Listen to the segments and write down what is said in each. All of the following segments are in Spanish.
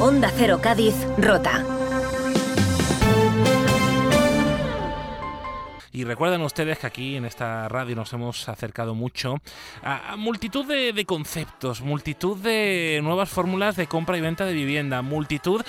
Onda Cero Cádiz, Rota. Y recuerden ustedes que aquí en esta radio nos hemos acercado mucho a multitud de conceptos, multitud de nuevas fórmulas de compra y venta de vivienda, multitud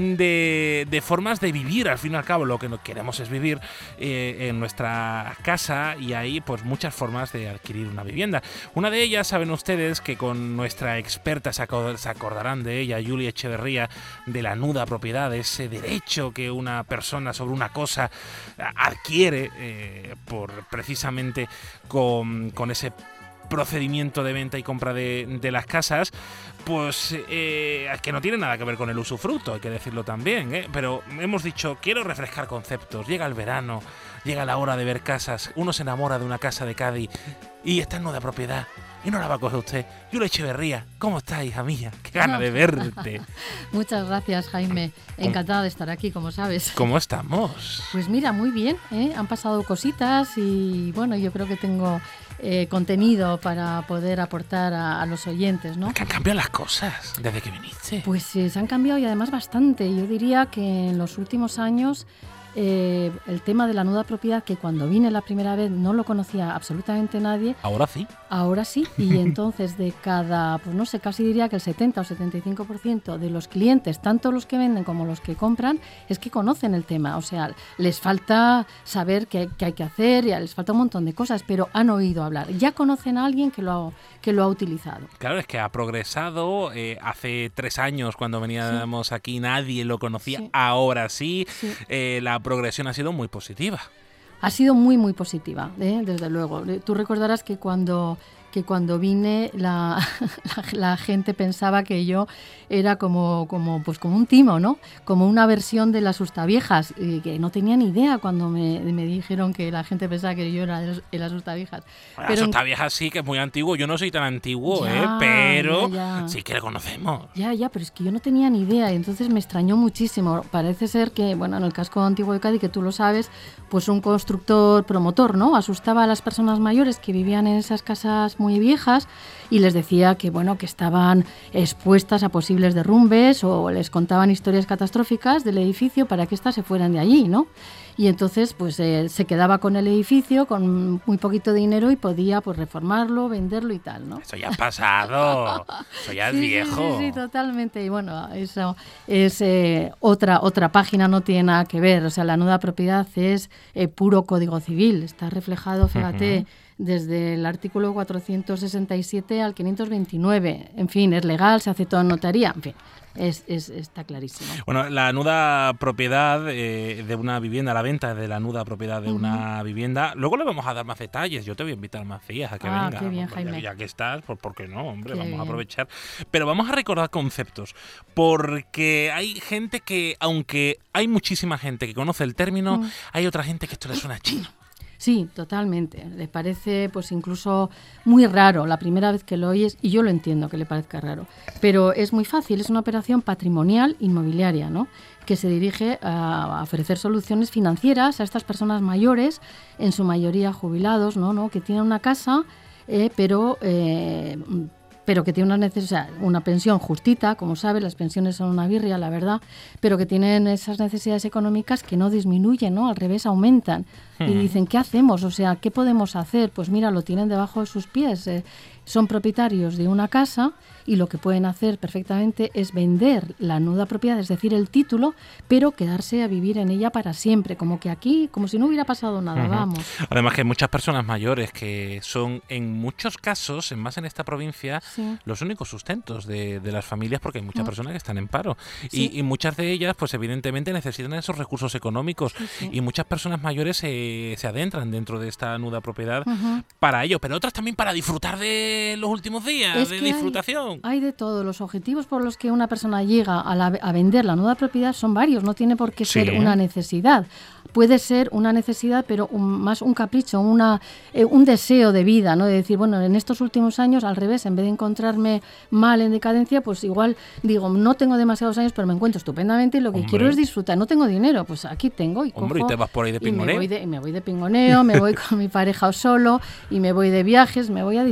de formas de vivir. Al fin y al cabo, lo que queremos es vivir en nuestra casa, y hay pues muchas formas de adquirir una vivienda. Una de ellas, saben ustedes que con nuestra experta se acordarán de ella, Julia Echeverría, de la nuda propiedad, ese derecho que una persona sobre una cosa adquiere por precisamente con ese procedimiento de venta y compra de las casas, pues que no tiene nada que ver con el usufructo, hay que decirlo también, pero hemos dicho, quiero refrescar conceptos, llega el verano, llega la hora de ver casas, uno se enamora de una casa de Cádiz y está en nuda propiedad y no la va a coger usted. Julia Echeverría, ¿cómo estás, hija mía? Qué gana de verte. Muchas gracias, Jaime. Encantada de estar aquí, como sabes. ¿Cómo estamos? Pues mira, muy bien, han pasado cositas y bueno, yo creo que tengo contenido para poder aportar a los oyentes, ¿no? ¿Que han cambiado las cosas desde que viniste? Pues se han cambiado y además bastante. Yo diría que en los últimos años el tema de la nuda propiedad, que cuando vine la primera vez no lo conocía absolutamente nadie. Ahora sí. Ahora sí, y entonces de cada, pues no sé, casi diría que el 70 o 75% de los clientes, tanto los que venden como los que compran, es que conocen el tema. O sea, les falta saber qué hay que hacer, ya les falta un montón de cosas, pero han oído hablar. Ya conocen a alguien que lo ha utilizado. Claro, es que ha progresado. Hace 3 años, cuando veníamos aquí, nadie lo conocía. Sí. Ahora sí. La progresión ha sido muy positiva. Ha sido muy, muy positiva, desde luego. Tú recordarás que cuando vine la gente pensaba que yo era como un timo, ¿no? Como una versión de las Asustaviejas, que no tenía ni idea cuando me dijeron que la gente pensaba que yo era el Asustaviejas. Pero Asustaviejas sí, que es muy antiguo. Yo no soy tan antiguo, pero ya. Sí que lo conocemos. Ya, pero es que yo no tenía ni idea y entonces me extrañó muchísimo. Parece ser que, bueno, en el casco antiguo de Cádiz, que tú lo sabes, pues un constructor promotor, ¿no? Asustaba a las personas mayores que vivían en esas casas muy viejas y les decía que bueno, que estaban expuestas a posibles derrumbes, o les contaban historias catastróficas del edificio para que éstas se fueran de allí, ¿no? Y entonces pues se quedaba con el edificio con muy poquito dinero y podía pues reformarlo, venderlo y tal, ¿no? Eso ya ha pasado, eso ya es viejo. Sí, totalmente. Y bueno, eso es otra página, no tiene nada que ver. O sea, la nuda propiedad es puro Código Civil, está reflejado, fíjate, desde el artículo 467 al 529. En fin, es legal, se hace todo en notaría, en fin. Está clarísimo. Bueno, la nuda propiedad de una vivienda, la venta de la nuda propiedad de una vivienda, luego le vamos a dar más detalles. Yo te voy a invitar más días a que venga. Qué bien, Jaime. Ya que estás, pues ¿por qué no, hombre? Qué vamos bien. a aprovechar. Pero vamos a recordar conceptos, porque hay gente que, aunque hay muchísima gente que conoce el término, hay otra gente que esto le suena chino. Sí, totalmente. Le parece pues incluso muy raro la primera vez que lo oyes, y yo lo entiendo que le parezca raro. Pero es muy fácil, es una operación patrimonial inmobiliaria, ¿no? Que se dirige a ofrecer soluciones financieras a estas personas mayores, en su mayoría jubilados, ¿no? Que tienen una casa, pero que tiene una pensión justita, como sabes, las pensiones son una birria, la verdad, pero que tienen esas necesidades económicas que no disminuyen, ¿no? Al revés, aumentan. Y dicen, ¿qué hacemos? O sea, ¿qué podemos hacer? Pues mira, lo tienen debajo de sus pies. Son propietarios de una casa y lo que pueden hacer perfectamente es vender la nuda propiedad, es decir, el título, pero quedarse a vivir en ella para siempre, como que aquí, como si no hubiera pasado nada, vamos. Además que hay muchas personas mayores que son, en muchos casos, más en esta provincia, los únicos sustentos de las familias, porque hay muchas personas que están en paro. Sí. Y muchas de ellas, pues evidentemente necesitan esos recursos económicos. Sí. Y muchas personas mayores se adentran dentro de esta nuda propiedad para ello, pero otras también para disfrutar de los últimos días, de disfrutación. Hay de todo. Los objetivos por los que una persona llega a vender la nuda propiedad son varios, no tiene por qué ser una necesidad. Puede ser una necesidad, pero más un capricho, un deseo de vida, ¿no? De decir, bueno, en estos últimos años, al revés, en vez de encontrarme mal en decadencia, pues igual digo, no tengo demasiados años, pero me encuentro estupendamente y lo que quiero es disfrutar. No tengo dinero, pues aquí tengo y cojo. Y te vas por ahí de pingoneo. Me voy de pingoneo, me voy con mi pareja o solo y me voy de viajes, me voy a disfrutar.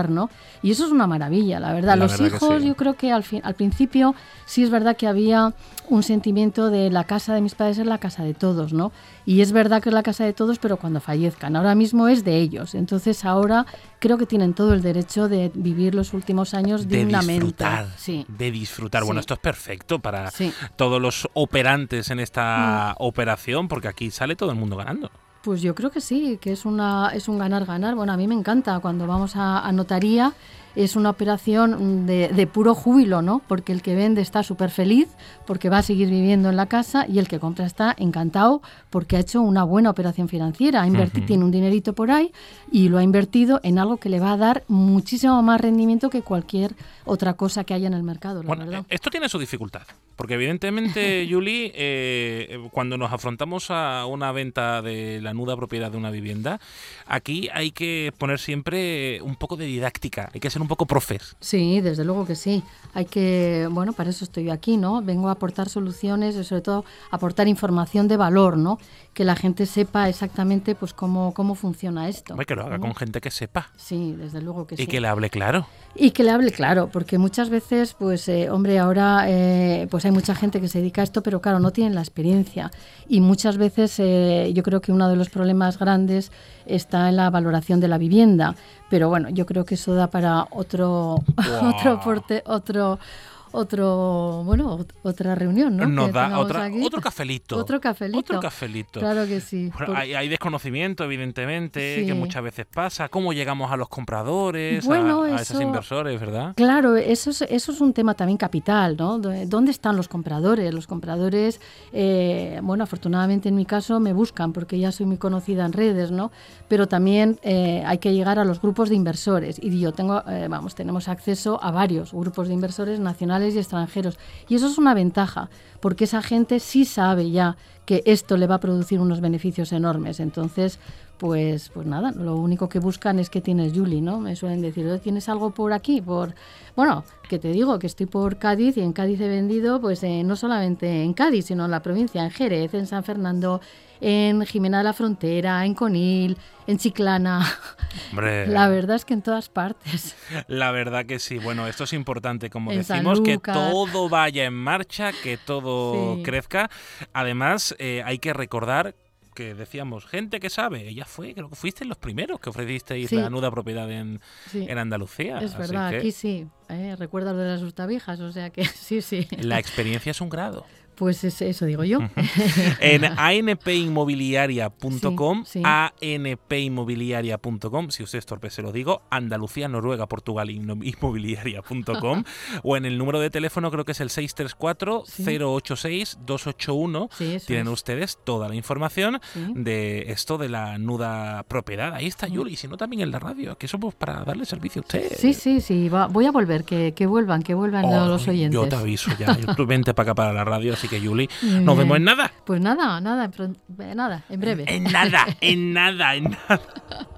disfrutar, ¿no? Y eso es una maravilla, la verdad. Los hijos, yo creo que al principio sí es verdad que había un sentimiento de la casa de mis padres es la casa de todos, ¿no? Y es verdad que es la casa de todos, pero cuando fallezcan. Ahora mismo es de ellos. Entonces ahora creo que tienen todo el derecho de vivir los últimos años dignamente. De disfrutar. Bueno, esto es perfecto para todos los operantes en esta operación, porque aquí sale todo el mundo ganando. Pues yo creo que sí, que es un ganar-ganar. Bueno, a mí me encanta cuando vamos a notaría. Es una operación de puro júbilo, ¿no? Porque el que vende está súper feliz porque va a seguir viviendo en la casa y el que compra está encantado porque ha hecho una buena operación financiera. Tiene un dinerito por ahí y lo ha invertido en algo que le va a dar muchísimo más rendimiento que cualquier otra cosa que haya en el mercado, la verdad. Esto tiene su dificultad, porque evidentemente, Juli, cuando nos afrontamos a una venta de la nuda propiedad de una vivienda, aquí hay que poner siempre un poco de didáctica, hay que ser un poco profes. Sí, desde luego que sí. Hay que, bueno, para eso estoy aquí, ¿no? Vengo a aportar soluciones y sobre todo aportar información de valor, ¿no? Que la gente sepa exactamente pues cómo funciona esto. Que lo haga con gente que sepa. Sí, desde luego que sí. Y que le hable claro. Y que le hable claro, porque muchas veces, pues, ahora pues hay mucha gente que se dedica a esto, pero claro, no tienen la experiencia. Y muchas veces yo creo que uno de los problemas grandes está en la valoración de la vivienda. Pero bueno, yo creo que eso da para otra reunión, ¿no? Nos da otro cafelito. Otro cafelito. Claro que sí. Bueno, hay desconocimiento, evidentemente, que muchas veces pasa. ¿Cómo llegamos a los compradores, a esos inversores, verdad? Claro, eso es un tema también capital, ¿no? ¿Dónde están los compradores? Los compradores, afortunadamente en mi caso me buscan porque ya soy muy conocida en redes, ¿no? Pero también hay que llegar a los grupos de inversores. Y yo tenemos acceso a varios grupos de inversores nacionales y extranjeros. Y eso es una ventaja, porque esa gente sí sabe ya que esto le va a producir unos beneficios enormes. Entonces, pues nada, lo único que buscan es que tienes, Juli, ¿no? Me suelen decir, ¿tienes algo por aquí? Bueno, que te digo que estoy por Cádiz y en Cádiz he vendido, pues no solamente en Cádiz, sino en la provincia, en Jerez, en San Fernando, en Jimena de la Frontera, en Conil, en Chiclana. Hombre, la verdad es que en todas partes. La verdad que sí. Bueno, esto es importante, como decimos, que todo vaya en marcha, que todo crezca. Además, hay que recordar que decíamos, gente que sabe, ella creo que fuiste los primeros que ofrecisteis la nuda propiedad en Andalucía. Es verdad, aquí sí. Recuerdas de las hurtavijas, o sea que sí. La experiencia es un grado. Pues eso digo yo. En anpinmobiliaria.com, anpinmobiliaria.com, si usted es torpe se lo digo, Andalucía, Noruega, Portugal, inmobiliaria.com, o en el número de teléfono creo que es el 634-086-281. Tienen ustedes toda la información de esto de la nuda propiedad. Ahí está Juli, si no también en la radio, que somos para darle servicio a usted. Sí, voy a volver, que vuelvan los oyentes. Yo te aviso ya, tú vente para acá para la radio, así que Juli, nos vemos en nada. Pues nada, en breve. En nada.